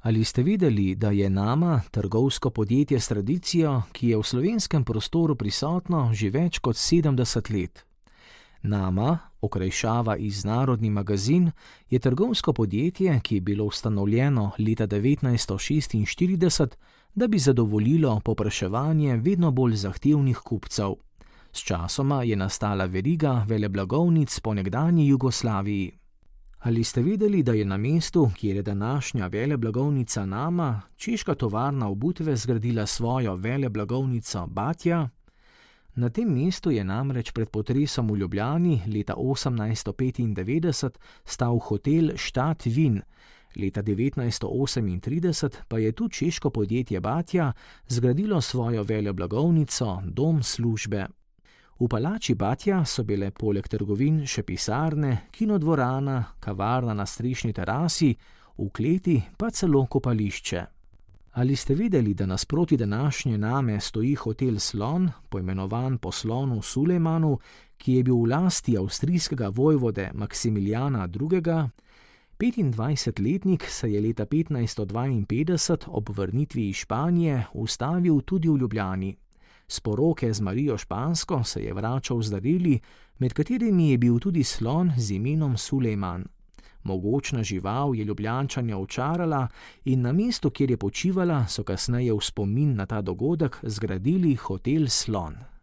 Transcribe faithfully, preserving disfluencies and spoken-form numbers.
Ali ste vedeli, da je Nama trgovsko podjetje s tradicijo, ki je v slovenskem prostoru prisotno že več kot sedemdeset let? Nama, okrajšava iz Narodni magazin, je trgovsko podjetje, ki je bilo ustanovljeno leta devetnajststo šestinštirideset, da bi zadovoljilo povpraševanje vedno bolj zahtevnih kupcev. Sčasoma je nastala veriga veleblagovnic po nekdanji Jugoslaviji. Ali ste vedeli, da je na mestu, kjer je današnja veleblagovnica Nama, češka tovarna obutve zgradila svojo veleblagovnico Batja? Na tem mestu je namreč pred potresom v Ljubljani leta osemnajststo petindevetdeset stal hotel Stadtvin, leta devetnajststo osemintrideset pa je tu češko podjetje Batja zgradilo svojo veleblagovnico Dom službe. V palači Batja so bile poleg trgovin še pisarne, kinodvorana, kavarna na strešni terasi, v kleti pa celo kopališče. Ali ste vedeli, da nasproti današnje Name stoji hotel Slon, poimenovan po slonu Sulejmanu, ki je bil v lasti avstrijskega vojvode Maksimilijana drugega.? petindvajsetletnik se je leta petnajststo dvainpetdeset ob vrnitvi iz Španije ustavil tudi v Ljubljani. S poroke z Marijo Špansko se je vračal z darili, med katerimi je bil tudi slon z imenom Sulejman. Mogočna žival je Ljubljančane očarala in na mestu, kjer je počivala, so kasneje v spomin na ta dogodek zgradili hotel Slon.